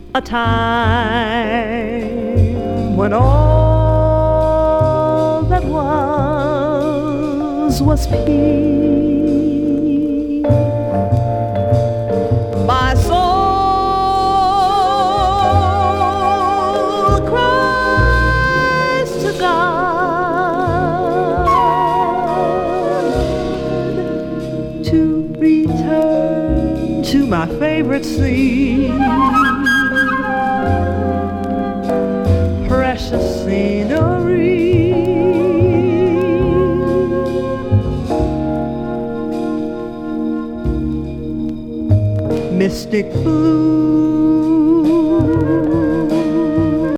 a time when all that was peace. My soul cries to God to return to my favorite scene. Precious scenery, mystic blue,